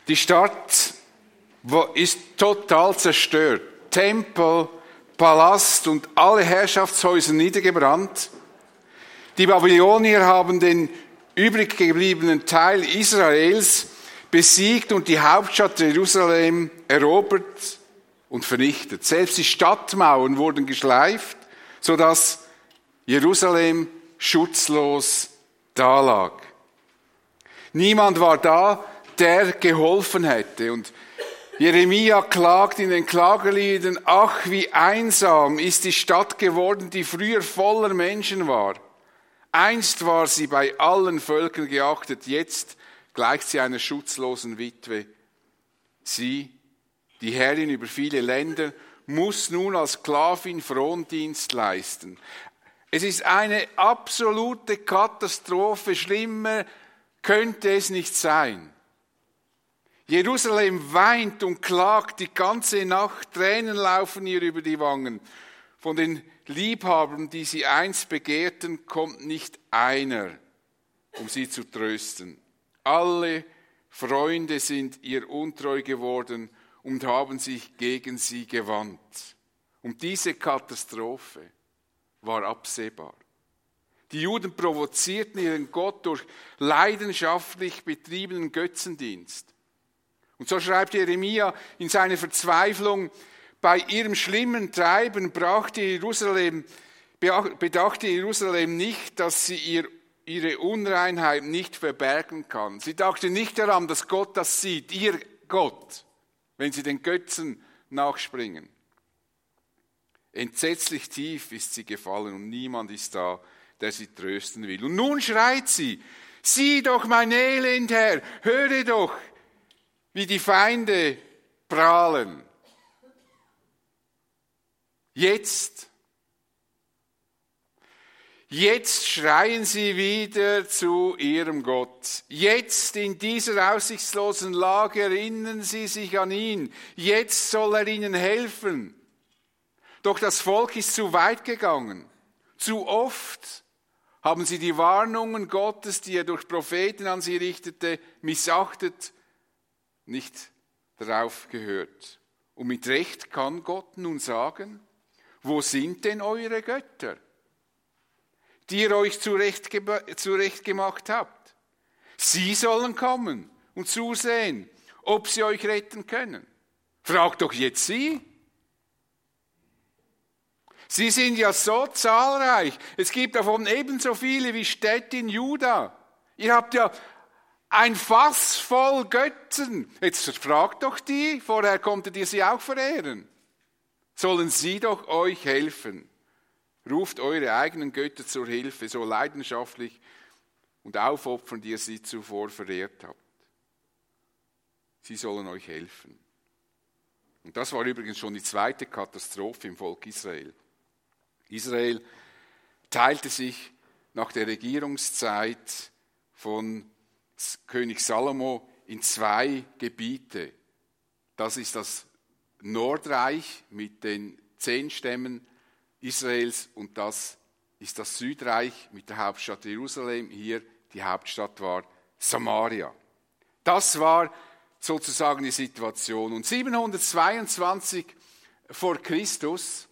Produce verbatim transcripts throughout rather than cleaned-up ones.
Die Stadt ist total zerstört. Tempel, Palast und alle Herrschaftshäuser niedergebrannt. Die Babylonier haben den übrig gebliebenen Teil Israels besiegt und die Hauptstadt Jerusalem erobert und vernichtet. Selbst die Stadtmauern wurden geschleift, sodass Jerusalem schutzlos dalag. Niemand war da, der geholfen hätte. Und Jeremia klagt in den Klageliedern: Ach, wie einsam ist die Stadt geworden, die früher voller Menschen war. Einst war sie bei allen Völkern geachtet, jetzt gleicht sie einer schutzlosen Witwe. Sie, die Herrin über viele Länder, muss nun als Sklavin Frondienst leisten. Es ist eine absolute Katastrophe, schlimmer könnte es nicht sein. Jerusalem weint und klagt die ganze Nacht, Tränen laufen ihr über die Wangen. Von den Liebhabern, die sie einst begehrten, kommt nicht einer, um sie zu trösten. Alle Freunde sind ihr untreu geworden und haben sich gegen sie gewandt. Und diese Katastrophe war absehbar. Die Juden provozierten ihren Gott durch leidenschaftlich betriebenen Götzendienst. Und so schreibt Jeremia in seiner Verzweiflung: Bei ihrem schlimmen Treiben brachte Jerusalem, bedachte Jerusalem nicht, dass sie ihr, ihre Unreinheit nicht verbergen kann. Sie dachte nicht daran, dass Gott das sieht, ihr Gott, wenn sie den Götzen nachspringen. Entsetzlich tief ist sie gefallen und niemand ist da, der sie trösten will. Und nun schreit sie: Sieh doch mein Elend her, höre doch, wie die Feinde prahlen. Jetzt, jetzt schreien sie wieder zu ihrem Gott. Jetzt in dieser aussichtslosen Lage erinnern sie sich an ihn. Jetzt soll er ihnen helfen. Doch das Volk ist zu weit gegangen. Zu oft haben sie die Warnungen Gottes, die er durch Propheten an sie richtete, missachtet, nicht darauf gehört. Und mit Recht kann Gott nun sagen: Wo sind denn eure Götter, die ihr euch zurecht, zurecht gemacht habt? Sie sollen kommen und zusehen, ob sie euch retten können. Fragt doch jetzt sie. Sie sind ja so zahlreich. Es gibt davon ebenso viele wie Städte in Juda. Ihr habt ja ein Fass voll Götzen. Jetzt fragt doch die, vorher konntet ihr sie auch verehren. Sollen sie doch euch helfen. Ruft eure eigenen Götter zur Hilfe, so leidenschaftlich und aufopfernd ihr sie zuvor verehrt habt. Sie sollen euch helfen. Und das war übrigens schon die zweite Katastrophe im Volk Israel. Israel teilte sich nach der Regierungszeit von König Salomo in zwei Gebiete. Das ist das Nordreich mit den zehn Stämmen Israels und das ist das Südreich mit der Hauptstadt Jerusalem. Hier die Hauptstadt war Samaria. Das war sozusagen die Situation. Und siebenhundertzweiundzwanzig vor Christus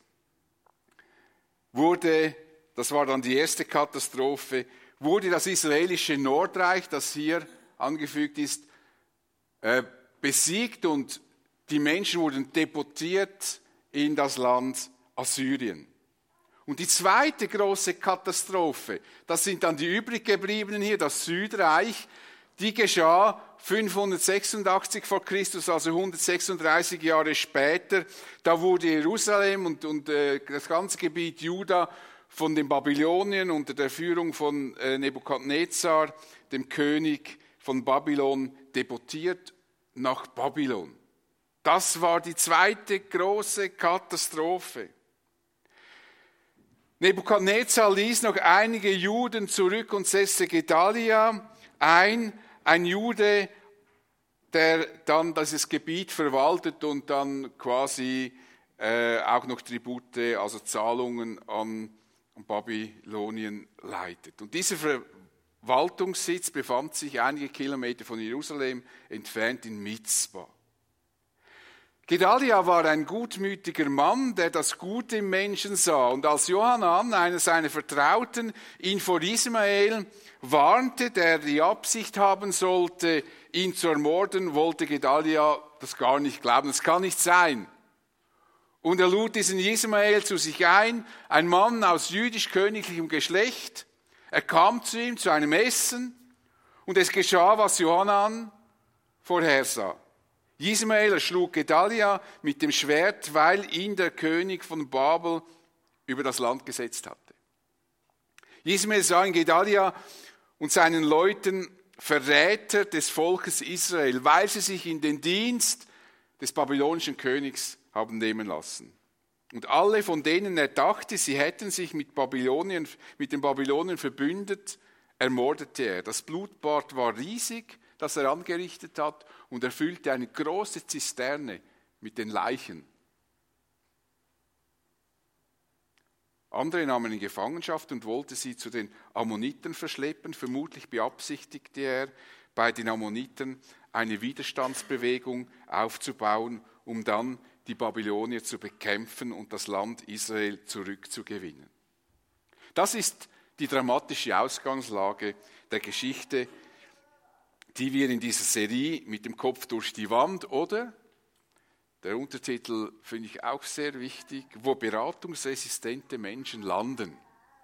wurde, das war dann die erste Katastrophe, wurde das israelische Nordreich, das hier angefügt ist, äh, besiegt und die Menschen wurden deportiert in das Land Assyrien. Und die zweite große Katastrophe, das sind dann die übrig gebliebenen hier, das Südreich, die geschah fünfhundertsechsundachtzig vor Christus, also hundertsechsunddreißig Jahre später. Da wurde Jerusalem und, und äh, das ganze Gebiet Juda von den Babyloniern unter der Führung von äh, Nebukadnezar, dem König von Babylon, deportiert nach Babylon. Das war die zweite große Katastrophe. Nebukadnezar ließ noch einige Juden zurück und setzte Gedalia ein, ein Jude, der dann dieses Gebiet verwaltet und dann quasi äh, auch noch Tribute, also Zahlungen an Babylonien leitet. Und dieser Verwaltungssitz befand sich einige Kilometer von Jerusalem entfernt in Mizpa. Gedalia war ein gutmütiger Mann, der das Gute im Menschen sah. Und als Johanan, einer seiner Vertrauten, ihn vor Ismael warnte, der die Absicht haben sollte, ihn zu ermorden, wollte Gedalia das gar nicht glauben. Das kann nicht sein. Und er lud diesen Ismael zu sich ein, ein Mann aus jüdisch-königlichem Geschlecht. Er kam zu ihm zu einem Essen und es geschah, was Johanan vorhersah. Ismael erschlug Gedalia mit dem Schwert, weil ihn der König von Babel über das Land gesetzt hatte. Ismael sah in Gedalia und seinen Leuten Verräter des Volkes Israel, weil sie sich in den Dienst des babylonischen Königs haben nehmen lassen. Und alle, von denen er dachte, sie hätten sich mit, Babylonien, mit den Babylonien verbündet, ermordete er. Das Blutbad war riesig, das er angerichtet hat, und er füllte eine große Zisterne mit den Leichen. Andere nahmen in Gefangenschaft und wollte sie zu den Ammoniten verschleppen. Vermutlich beabsichtigte er, bei den Ammoniten eine Widerstandsbewegung aufzubauen, um dann die Babylonier zu bekämpfen und das Land Israel zurückzugewinnen. Das ist die dramatische Ausgangslage der Geschichte, die wir in dieser Serie mit dem Kopf durch die Wand, oder? Der Untertitel finde ich auch sehr wichtig, wo beratungsresistente Menschen landen.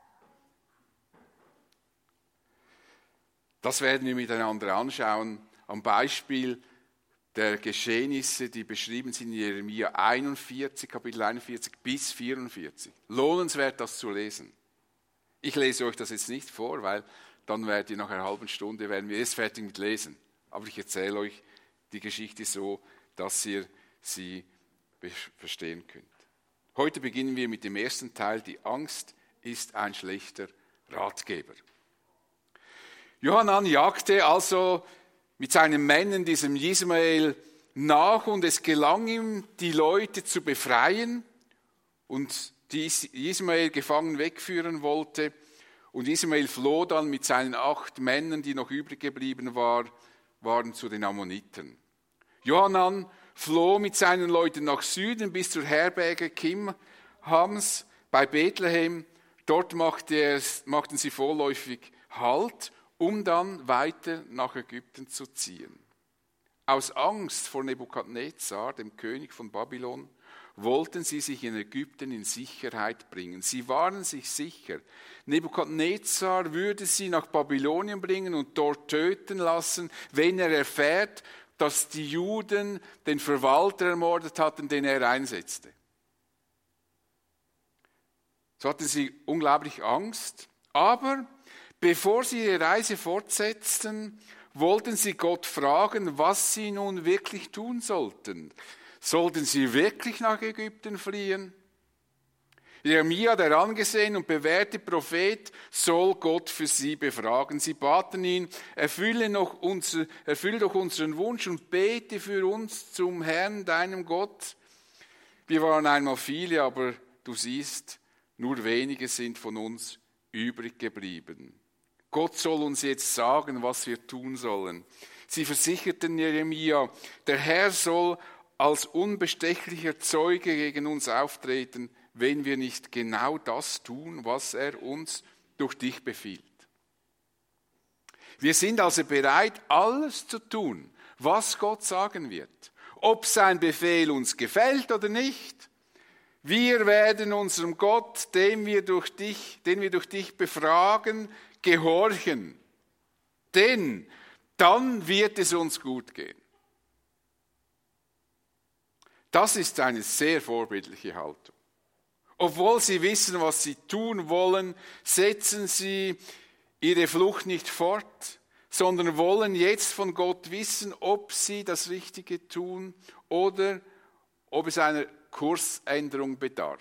Das werden wir miteinander anschauen, am Beispiel der Geschehnisse, die beschrieben sind in Jeremia einundvierzig, Kapitel einundvierzig bis vierundvierzig. Lohnenswert, das zu lesen. Ich lese euch das jetzt nicht vor, weil dann werdet ihr nach einer halben Stunde, werden wir erst fertig mit lesen. Aber ich erzähle euch die Geschichte so, dass ihr sie verstehen könnt. Heute beginnen wir mit dem ersten Teil. Die Angst ist ein schlechter Ratgeber. Johanan jagte also mit seinen Männern diesem Ismael nach und es gelang ihm, die Leute zu befreien und die Ismael gefangen wegführen wollte. Und Ismael floh dann mit seinen acht Männern, die noch übrig geblieben war, waren, zu den Ammoniten. Johanan floh mit seinen Leuten nach Süden bis zur Herberge Kimhams bei Bethlehem. Dort machte er, machten sie vorläufig Halt, um dann weiter nach Ägypten zu ziehen. Aus Angst vor Nebukadnezar, dem König von Babylon, wollten sie sich in Ägypten in Sicherheit bringen. Sie waren sich sicher, Nebukadnezar würde sie nach Babylonien bringen und dort töten lassen, wenn er erfährt, dass die Juden den Verwalter ermordet hatten, den er einsetzte. So hatten sie unglaublich Angst, aber bevor sie ihre Reise fortsetzten, wollten sie Gott fragen, was sie nun wirklich tun sollten. Sollten sie wirklich nach Ägypten fliehen? Jeremia, der angesehene und bewährte Prophet, soll Gott für sie befragen. Sie baten ihn, erfülle, noch unser, erfülle doch unseren Wunsch und bete für uns zum Herrn, deinem Gott. Wir waren einmal viele, aber du siehst, nur wenige sind von uns übrig geblieben. Gott soll uns jetzt sagen, was wir tun sollen. Sie versicherten Jeremia, der Herr soll als unbestechlicher Zeuge gegen uns auftreten, wenn wir nicht genau das tun, was er uns durch dich befiehlt. Wir sind also bereit, alles zu tun, was Gott sagen wird. Ob sein Befehl uns gefällt oder nicht, wir werden unserem Gott, den wir durch dich, den wir durch dich befragen, gehorchen. Denn dann wird es uns gut gehen. Das ist eine sehr vorbildliche Haltung. Obwohl sie wissen, was sie tun wollen, setzen sie ihre Flucht nicht fort, sondern wollen jetzt von Gott wissen, ob sie das Richtige tun oder ob es einer Kursänderung bedarf.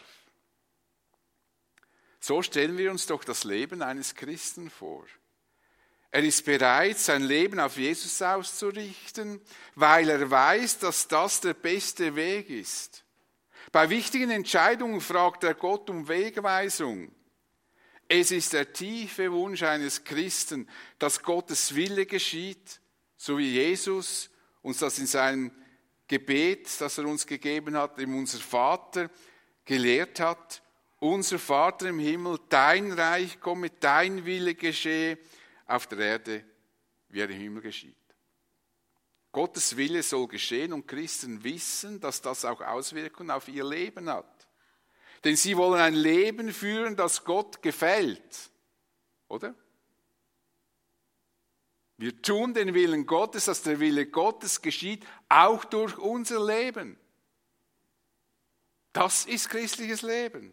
So stellen wir uns doch das Leben eines Christen vor. Er ist bereit, sein Leben auf Jesus auszurichten, weil er weiß, dass das der beste Weg ist. Bei wichtigen Entscheidungen fragt er Gott um Wegweisung. Es ist der tiefe Wunsch eines Christen, dass Gottes Wille geschieht, so wie Jesus uns das in seinem Gebet, das er uns gegeben hat, in unser Vater gelehrt hat. Unser Vater im Himmel, dein Reich komme, dein Wille geschehe auf der Erde, wie er im Himmel geschieht. Gottes Wille soll geschehen und Christen wissen, dass das auch Auswirkungen auf ihr Leben hat. Denn sie wollen ein Leben führen, das Gott gefällt. Oder? Wir tun den Willen Gottes, dass der Wille Gottes geschieht, auch durch unser Leben. Das ist christliches Leben.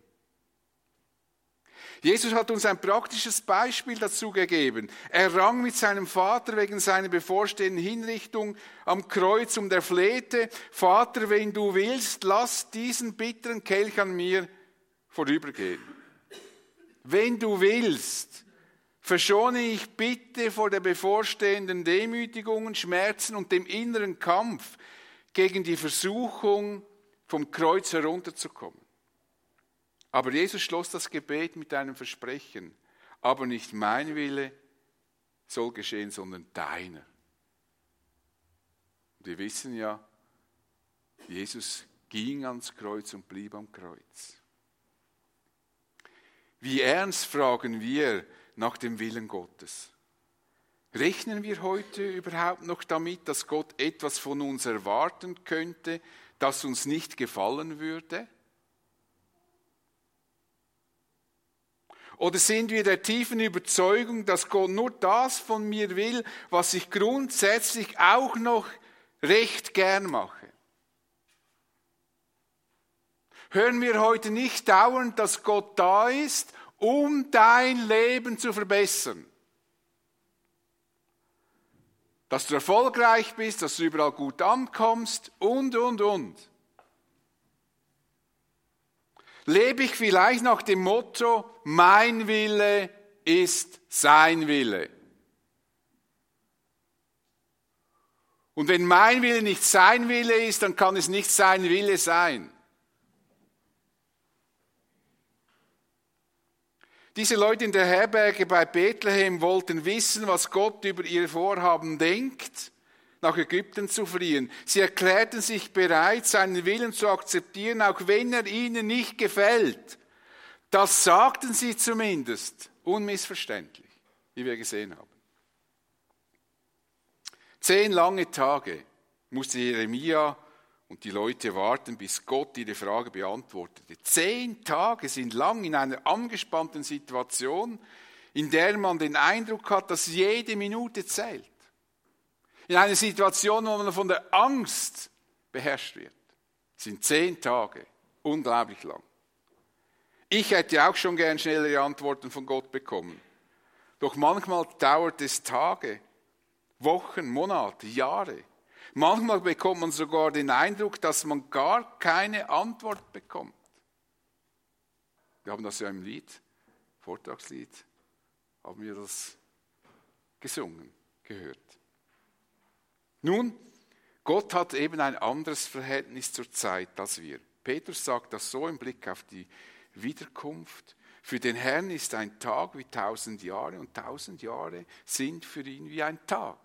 Jesus hat uns ein praktisches Beispiel dazu gegeben. Er rang mit seinem Vater wegen seiner bevorstehenden Hinrichtung am Kreuz und er flehte: Vater, wenn du willst, lass diesen bitteren Kelch an mir vorübergehen. Wenn du willst, verschone ich bitte vor der bevorstehenden Demütigungen, Schmerzen und dem inneren Kampf gegen die Versuchung, vom Kreuz herunterzukommen. Aber Jesus schloss das Gebet mit einem Versprechen: Aber nicht mein Wille soll geschehen, sondern deiner. Und wir wissen ja, Jesus ging ans Kreuz und blieb am Kreuz. Wie ernst fragen wir nach dem Willen Gottes? Rechnen wir heute überhaupt noch damit, dass Gott etwas von uns erwarten könnte, das uns nicht gefallen würde? Oder sind wir der tiefen Überzeugung, dass Gott nur das von mir will, was ich grundsätzlich auch noch recht gern mache? Hören wir heute nicht dauernd, dass Gott da ist, um dein Leben zu verbessern? Dass du erfolgreich bist, dass du überall gut ankommst und, und, und. Lebe ich vielleicht nach dem Motto, mein Wille ist sein Wille. Und wenn mein Wille nicht sein Wille ist, dann kann es nicht sein Wille sein. Diese Leute in der Herberge bei Bethlehem wollten wissen, was Gott über ihr Vorhaben denkt, nach Ägypten zu fliehen. Sie erklärten sich bereit, seinen Willen zu akzeptieren, auch wenn er ihnen nicht gefällt. Das sagten sie zumindest, unmissverständlich, wie wir gesehen haben. Zehn lange Tage musste Jeremia und die Leute warten, bis Gott ihre Frage beantwortete. Zehn Tage sind lang in einer angespannten Situation, in der man den Eindruck hat, dass jede Minute zählt. In einer Situation, wo man von der Angst beherrscht wird. Das sind zehn Tage. Unglaublich lang. Ich hätte auch schon gern schnellere Antworten von Gott bekommen. Doch manchmal dauert es Tage, Wochen, Monate, Jahre. Manchmal bekommt man sogar den Eindruck, dass man gar keine Antwort bekommt. Wir haben das ja im Lied, Vortragslied, haben wir das gesungen, gehört. Nun, Gott hat eben ein anderes Verhältnis zur Zeit als wir. Petrus sagt das so im Blick auf die Wiederkunft. Für den Herrn ist ein Tag wie tausend Jahre und tausend Jahre sind für ihn wie ein Tag.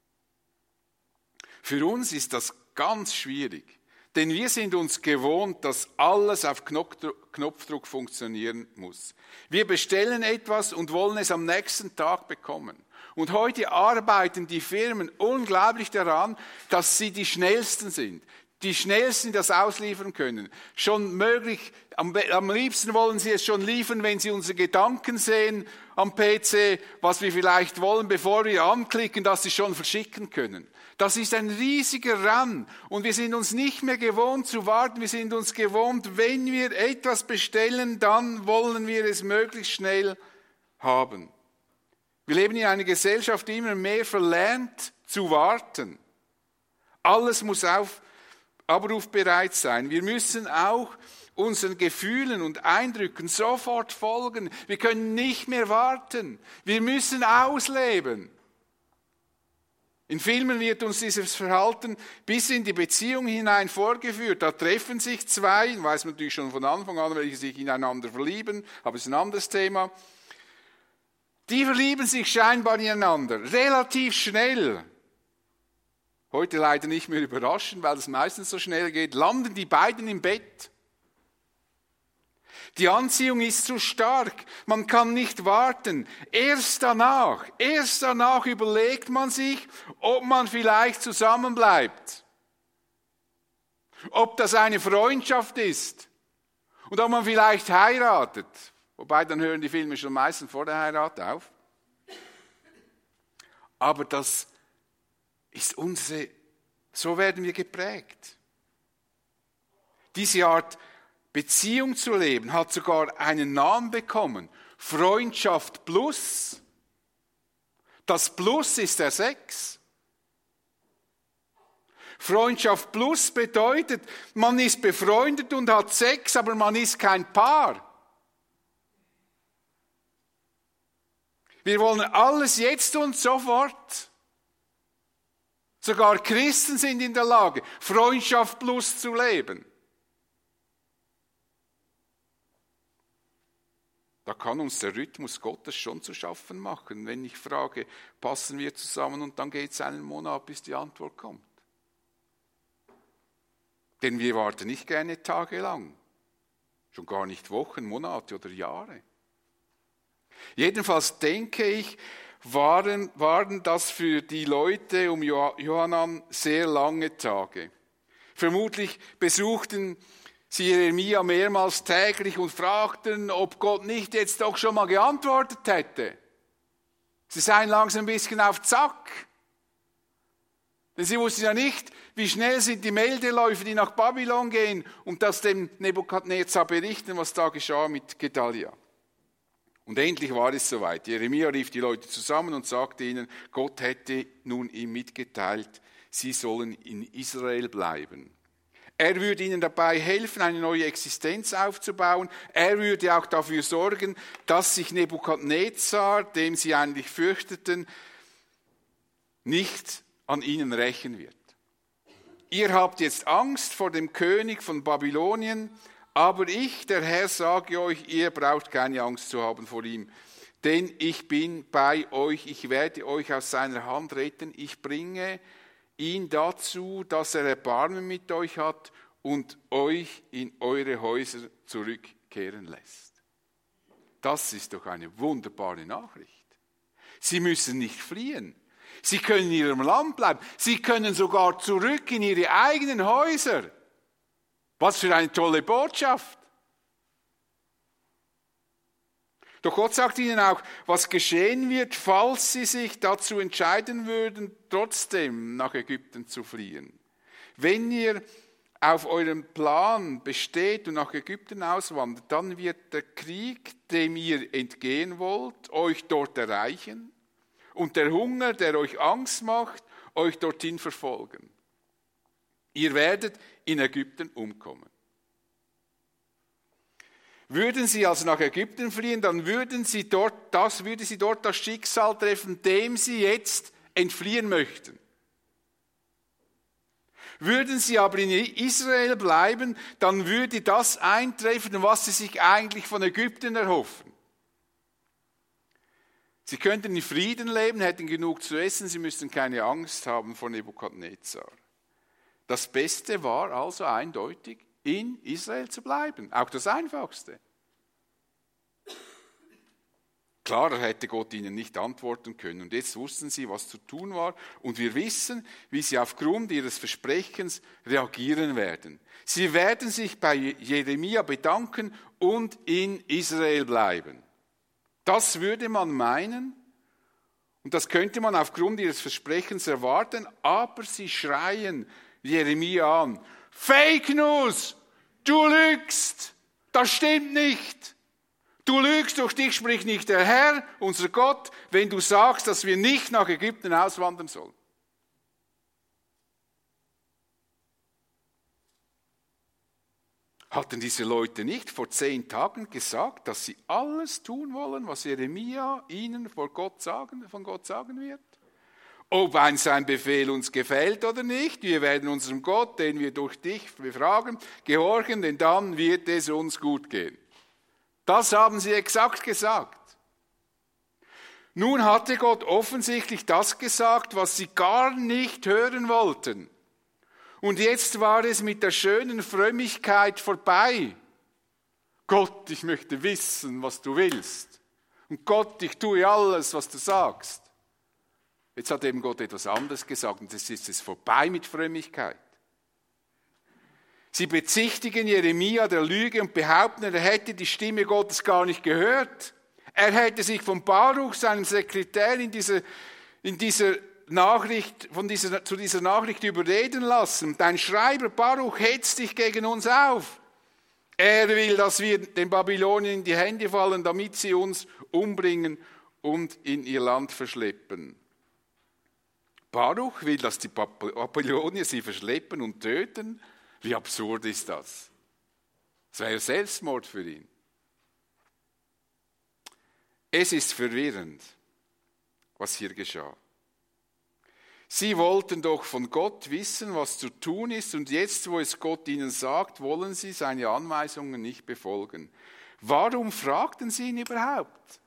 Für uns ist das ganz schwierig, denn wir sind uns gewohnt, dass alles auf Knopfdruck funktionieren muss. Wir bestellen etwas und wollen es am nächsten Tag bekommen. Und heute arbeiten die Firmen unglaublich daran, dass sie die Schnellsten sind. Die Schnellsten das ausliefern können. Schon möglich, am, am liebsten wollen sie es schon liefern, wenn sie unsere Gedanken sehen am P C, was wir vielleicht wollen, bevor wir anklicken, dass sie schon verschicken können. Das ist ein riesiger Run und wir sind uns nicht mehr gewohnt zu warten. Wir sind uns gewohnt, wenn wir etwas bestellen, dann wollen wir es möglichst schnell haben. Wir leben in einer Gesellschaft, die immer mehr verlernt zu warten. Alles muss auf abrufbereit sein. Wir müssen auch unseren Gefühlen und Eindrücken sofort folgen. Wir können nicht mehr warten. Wir müssen ausleben. In Filmen wird uns dieses Verhalten bis in die Beziehung hinein vorgeführt. Da treffen sich zwei, weiß man natürlich schon von Anfang an, welche sich ineinander verlieben, aber es ist ein anderes Thema. Die verlieben sich scheinbar ineinander, relativ schnell. Heute leider nicht mehr überraschend, weil es meistens so schnell geht, landen die beiden im Bett. Die Anziehung ist zu stark, man kann nicht warten. Erst danach, erst danach überlegt man sich, ob man vielleicht zusammenbleibt. Ob das eine Freundschaft ist und ob man vielleicht heiratet. Wobei, dann hören die Filme schon meistens vor der Heirat auf. Aber das ist unsere, so werden wir geprägt. Diese Art Beziehung zu leben hat sogar einen Namen bekommen. Freundschaft plus. Das Plus ist der Sex. Freundschaft plus bedeutet, man ist befreundet und hat Sex, aber man ist kein Paar. Wir wollen alles jetzt und sofort. Sogar Christen sind in der Lage, Freundschaft plus zu leben. Da kann uns der Rhythmus Gottes schon zu schaffen machen, wenn ich frage, passen wir zusammen und dann geht es einen Monat, bis die Antwort kommt. Denn wir warten nicht gerne tagelang, schon gar nicht Wochen, Monate oder Jahre. Jedenfalls denke ich, waren, waren das für die Leute um Johanan sehr lange Tage. Vermutlich besuchten sie Jeremia mehrmals täglich und fragten, ob Gott nicht jetzt doch schon mal geantwortet hätte. Sie seien langsam ein bisschen auf Zack. Denn sie wussten ja nicht, wie schnell sind die Meldeläufe, die nach Babylon gehen und das dem Nebukadnezar berichten, was da geschah mit Gedalia. Und endlich war es soweit. Jeremia rief die Leute zusammen und sagte ihnen, Gott hätte nun ihm mitgeteilt, sie sollen in Israel bleiben. Er würde ihnen dabei helfen, eine neue Existenz aufzubauen. Er würde auch dafür sorgen, dass sich Nebukadnezar, dem sie eigentlich fürchteten, nicht an ihnen rächen wird. Ihr habt jetzt Angst vor dem König von Babylonien, aber ich, der Herr, sage euch, ihr braucht keine Angst zu haben vor ihm. Denn ich bin bei euch, ich werde euch aus seiner Hand retten, ich bringe ihn dazu, dass er Erbarmen mit euch hat und euch in eure Häuser zurückkehren lässt. Das ist doch eine wunderbare Nachricht. Sie müssen nicht fliehen. Sie können in ihrem Land bleiben. Sie können sogar zurück in ihre eigenen Häuser. Was für eine tolle Botschaft. Doch Gott sagt ihnen auch, was geschehen wird, falls sie sich dazu entscheiden würden, trotzdem nach Ägypten zu fliehen. Wenn ihr auf eurem Plan besteht und nach Ägypten auswandert, dann wird der Krieg, dem ihr entgehen wollt, euch dort erreichen und der Hunger, der euch Angst macht, euch dorthin verfolgen. Ihr werdet in Ägypten umkommen. Würden sie also nach Ägypten fliehen, dann würden sie dort, das, würde sie dort das Schicksal treffen, dem sie jetzt entfliehen möchten. Würden sie aber in Israel bleiben, dann würde das eintreffen, was sie sich eigentlich von Ägypten erhoffen. Sie könnten in Frieden leben, hätten genug zu essen, sie müssten keine Angst haben vor Nebukadnezar. Das Beste war also eindeutig, in Israel zu bleiben. Auch das Einfachste. Klar, hätte Gott ihnen nicht antworten können. Und jetzt wussten sie, was zu tun war. Und wir wissen, wie sie aufgrund ihres Versprechens reagieren werden. Sie werden sich bei Jeremia bedanken und in Israel bleiben. Das würde man meinen. Und das könnte man aufgrund ihres Versprechens erwarten. Aber sie schreien Jeremia an. Fake News! Du lügst! Das stimmt nicht! Du lügst, durch dich spricht nicht der Herr, unser Gott, wenn du sagst, dass wir nicht nach Ägypten auswandern sollen. Hatten diese Leute nicht vor zehn Tagen gesagt, dass sie alles tun wollen, was Jeremia ihnen vor Gott sagen, von Gott sagen wird? Ob ein sein Befehl uns gefällt oder nicht, wir werden unserem Gott, den wir durch dich befragen, gehorchen, denn dann wird es uns gut gehen. Das haben sie exakt gesagt. Nun hatte Gott offensichtlich das gesagt, was sie gar nicht hören wollten. Und jetzt war es mit der schönen Frömmigkeit vorbei. Gott, ich möchte wissen, was du willst. Und Gott, ich tue alles, was du sagst. Jetzt hat eben Gott etwas anderes gesagt und es ist es vorbei mit Frömmigkeit. Sie bezichtigen Jeremia der Lüge und behaupten, er hätte die Stimme Gottes gar nicht gehört. Er hätte sich von Baruch, seinem Sekretär, in dieser, in dieser Nachricht, von dieser, zu dieser Nachricht überreden lassen. Dein Schreiber Baruch hetzt dich gegen uns auf. Er will, dass wir den Babylonien in die Hände fallen, damit sie uns umbringen und in ihr Land verschleppen. Baruch will, dass die Babylonier sie verschleppen und töten. Wie absurd ist das? Das wäre Selbstmord für ihn. Es ist verwirrend, was hier geschah. Sie wollten doch von Gott wissen, was zu tun ist, und jetzt, wo es Gott ihnen sagt, wollen sie seine Anweisungen nicht befolgen. Warum fragten sie ihn überhaupt?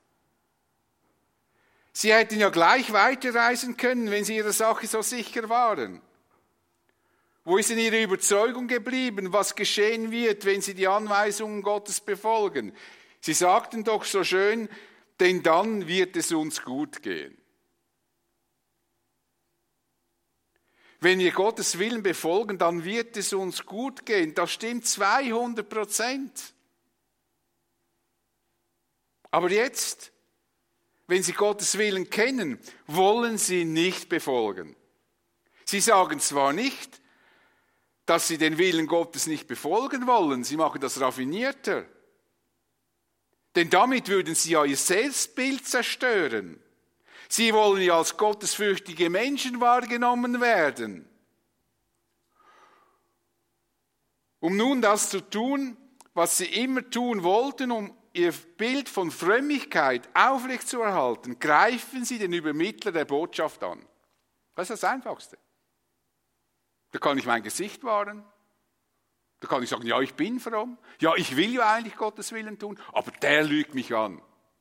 Sie hätten ja gleich weiterreisen können, wenn sie ihrer Sache so sicher waren. Wo ist denn ihre Überzeugung geblieben, was geschehen wird, wenn sie die Anweisungen Gottes befolgen? Sie sagten doch so schön, denn dann wird es uns gut gehen. Wenn wir Gottes Willen befolgen, dann wird es uns gut gehen. Das stimmt zweihundert Prozent. Aber jetzt, wenn sie Gottes Willen kennen, wollen sie nicht befolgen. Sie sagen zwar nicht, dass sie den Willen Gottes nicht befolgen wollen, sie machen das raffinierter. Denn damit würden sie ja ihr Selbstbild zerstören. Sie wollen ja als gottesfürchtige Menschen wahrgenommen werden. Um nun das zu tun, was sie immer tun wollten, um ihr Bild von Frömmigkeit aufrechtzuerhalten, greifen sie den Übermittler der Botschaft an. Das ist das Einfachste. Da kann ich mein Gesicht wahren. Da kann ich sagen, ja, ich bin fromm. Ja, ich will ja eigentlich Gottes Willen tun, aber der lügt mich an.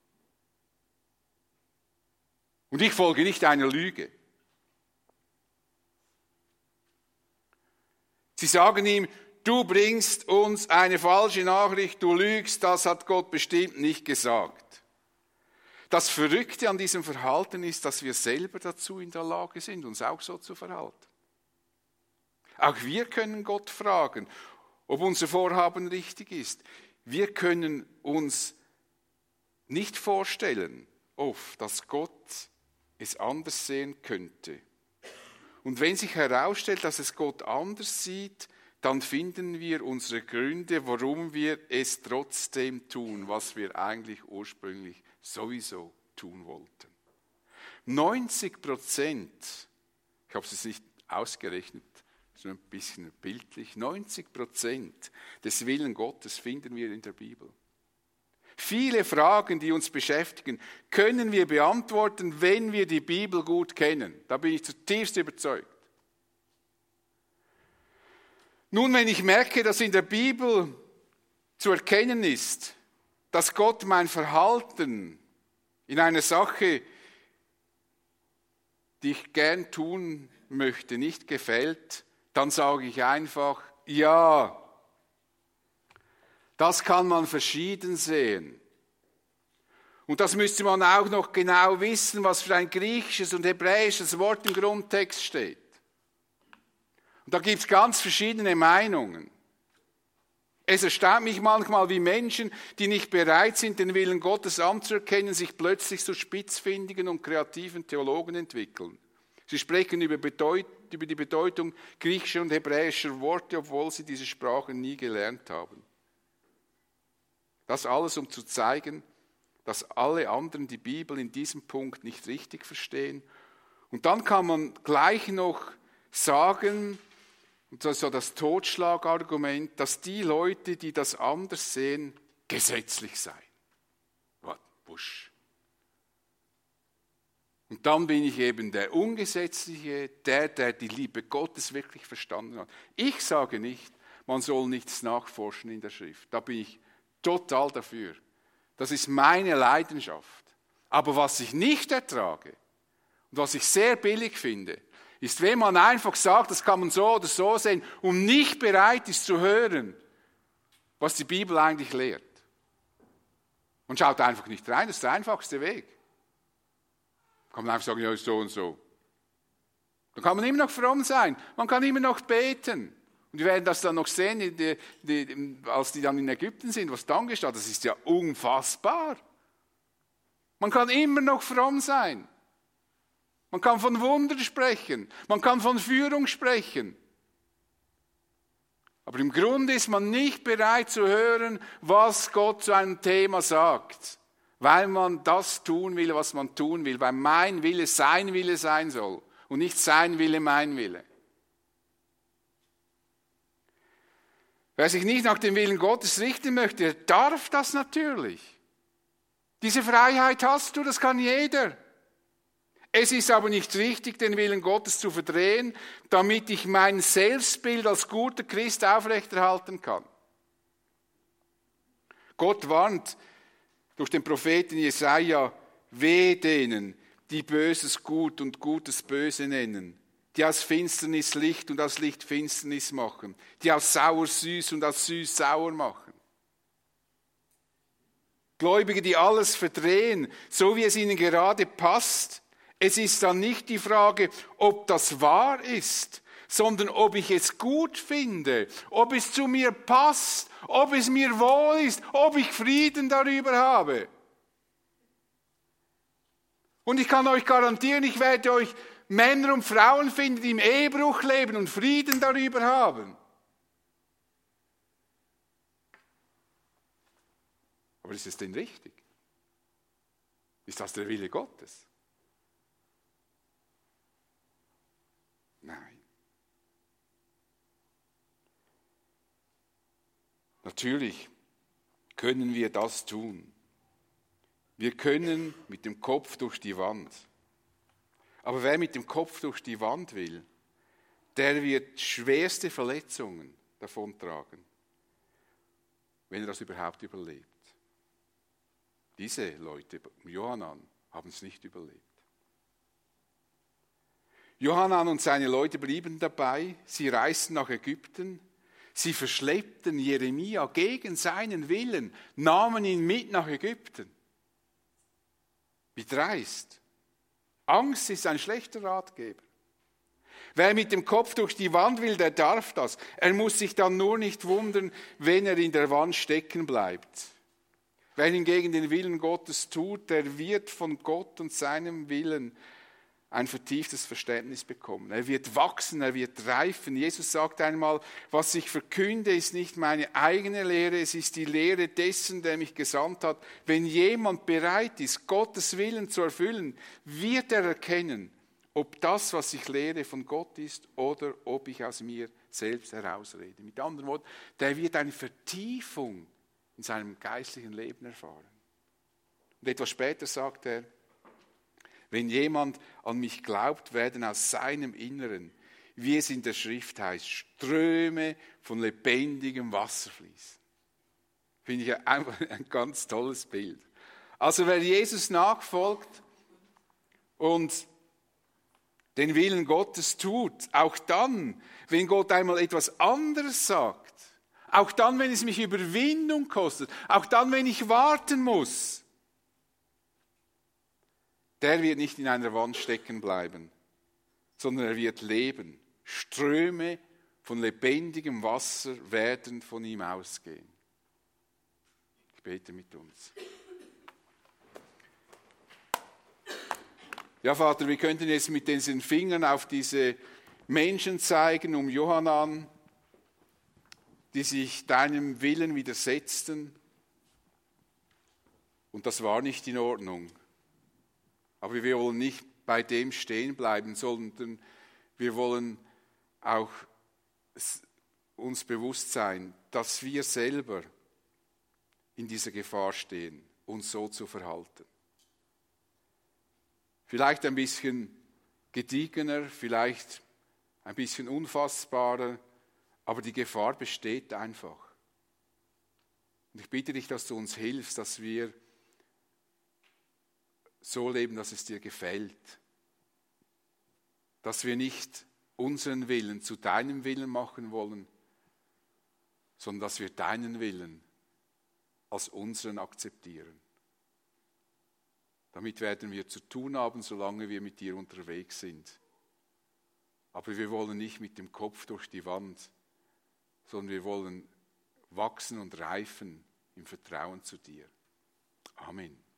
Und ich folge nicht einer Lüge. Sie sagen ihm, du bringst uns eine falsche Nachricht, du lügst, das hat Gott bestimmt nicht gesagt. Das Verrückte an diesem Verhalten ist, dass wir selber dazu in der Lage sind, uns auch so zu verhalten. Auch wir können Gott fragen, ob unser Vorhaben richtig ist. Wir können uns nicht vorstellen, oft, dass Gott es anders sehen könnte. Und wenn sich herausstellt, dass es Gott anders sieht, dann finden wir unsere Gründe, warum wir es trotzdem tun, was wir eigentlich ursprünglich sowieso tun wollten. neunzig Prozent, ich habe es jetzt nicht ausgerechnet, so ein bisschen bildlich, neunzig Prozent des Willens Gottes finden wir in der Bibel. Viele Fragen, die uns beschäftigen, können wir beantworten, wenn wir die Bibel gut kennen. Da bin ich zutiefst überzeugt. Nun, wenn ich merke, dass in der Bibel zu erkennen ist, dass Gott mein Verhalten in einer Sache, die ich gern tun möchte, nicht gefällt, dann sage ich einfach, ja, das kann man verschieden sehen. Und das müsste man auch noch genau wissen, was für ein griechisches und hebräisches Wort im Grundtext steht. Und da gibt es ganz verschiedene Meinungen. Es erstaunt mich manchmal, wie Menschen, die nicht bereit sind, den Willen Gottes anzuerkennen, sich plötzlich zu spitzfindigen und kreativen Theologen entwickeln. Sie sprechen über, Bedeut- über die Bedeutung griechischer und hebräischer Worte, obwohl sie diese Sprachen nie gelernt haben. Das alles, um zu zeigen, dass alle anderen die Bibel in diesem Punkt nicht richtig verstehen. Und dann kann man gleich noch sagen, und das ist ja das Totschlagargument, dass die Leute, die das anders sehen, gesetzlich seien. Wusch. Und dann bin ich eben der Ungesetzliche, der, der die Liebe Gottes wirklich verstanden hat. Ich sage nicht, man soll nichts nachforschen in der Schrift. Da bin ich total dafür. Das ist meine Leidenschaft. Aber was ich nicht ertrage und was ich sehr billig finde, ist, wenn man einfach sagt, das kann man so oder so sehen und nicht bereit ist zu hören, was die Bibel eigentlich lehrt. Man schaut einfach nicht rein, das ist der einfachste Weg. Da kann man einfach sagen, ja, ist so und so. Dann kann man immer noch fromm sein, man kann immer noch beten. Und wir werden das dann noch sehen, die, die, als die dann in Ägypten sind, was dann geschah, das ist ja unfassbar. Man kann immer noch fromm sein. Man kann von Wundern sprechen, man kann von Führung sprechen. Aber im Grunde ist man nicht bereit zu hören, was Gott zu einem Thema sagt, weil man das tun will, was man tun will, weil mein Wille sein Wille sein soll und nicht sein Wille mein Wille. Wer sich nicht nach dem Willen Gottes richten möchte, der darf das natürlich. Diese Freiheit hast du, das kann jeder. Es ist aber nicht richtig, den Willen Gottes zu verdrehen, damit ich mein Selbstbild als guter Christ aufrechterhalten kann. Gott warnt durch den Propheten Jesaja, wehe denen, die Böses gut und Gutes böse nennen, die aus Finsternis Licht und aus Licht Finsternis machen, die aus sauer süß und aus süß sauer machen. Gläubige, die alles verdrehen, so wie es ihnen gerade passt. Es ist dann nicht die Frage, ob das wahr ist, sondern ob ich es gut finde, ob es zu mir passt, ob es mir wohl ist, ob ich Frieden darüber habe. Und ich kann euch garantieren, ich werde euch Männer und Frauen finden, die im Ehebruch leben und Frieden darüber haben. Aber ist es denn richtig? Ist das der Wille Gottes? Nein. Natürlich können wir das tun. Wir können mit dem Kopf durch die Wand. Aber wer mit dem Kopf durch die Wand will, der wird schwerste Verletzungen davontragen, wenn er das überhaupt überlebt. Diese Leute, Johanan, haben es nicht überlebt. Johanan und seine Leute blieben dabei, sie reisten nach Ägypten, sie verschleppten Jeremia gegen seinen Willen, nahmen ihn mit nach Ägypten. Wie dreist. Angst ist ein schlechter Ratgeber. Wer mit dem Kopf durch die Wand will, der darf das. Er muss sich dann nur nicht wundern, wenn er in der Wand stecken bleibt. Wer hingegen den Willen Gottes tut, der wird von Gott und seinem Willen ein vertieftes Verständnis bekommen. Er wird wachsen, er wird reifen. Jesus sagt einmal, was ich verkünde, ist nicht meine eigene Lehre, es ist die Lehre dessen, der mich gesandt hat. Wenn jemand bereit ist, Gottes Willen zu erfüllen, wird er erkennen, ob das, was ich lehre, von Gott ist oder ob ich aus mir selbst herausrede. Mit anderen Worten, der wird eine Vertiefung in seinem geistlichen Leben erfahren. Und etwas später sagt er, wenn jemand an mich glaubt, werden aus seinem Inneren, wie es in der Schrift heißt, Ströme von lebendigem Wasser fließen. Finde ich einfach ein ganz tolles Bild. Also wer Jesus nachfolgt und den Willen Gottes tut, auch dann, wenn Gott einmal etwas anderes sagt, auch dann, wenn es mich Überwindung kostet, auch dann, wenn ich warten muss, der wird nicht in einer Wand stecken bleiben, sondern er wird leben. Ströme von lebendigem Wasser werden von ihm ausgehen. Ich bete mit uns. Ja, Vater, wir könnten jetzt mit diesen Fingern auf diese Menschen zeigen, um Johanan, die sich deinem Willen widersetzten. Und das war nicht in Ordnung. Aber wir wollen nicht bei dem stehen bleiben, sondern wir wollen auch uns bewusst sein, dass wir selber in dieser Gefahr stehen, uns so zu verhalten. Vielleicht ein bisschen gediegener, vielleicht ein bisschen unfassbarer, aber die Gefahr besteht einfach. Und ich bitte dich, dass du uns hilfst, dass wir so leben, dass es dir gefällt. Dass wir nicht unseren Willen zu deinem Willen machen wollen, sondern dass wir deinen Willen als unseren akzeptieren. Damit werden wir zu tun haben, solange wir mit dir unterwegs sind. Aber wir wollen nicht mit dem Kopf durch die Wand, sondern wir wollen wachsen und reifen im Vertrauen zu dir. Amen.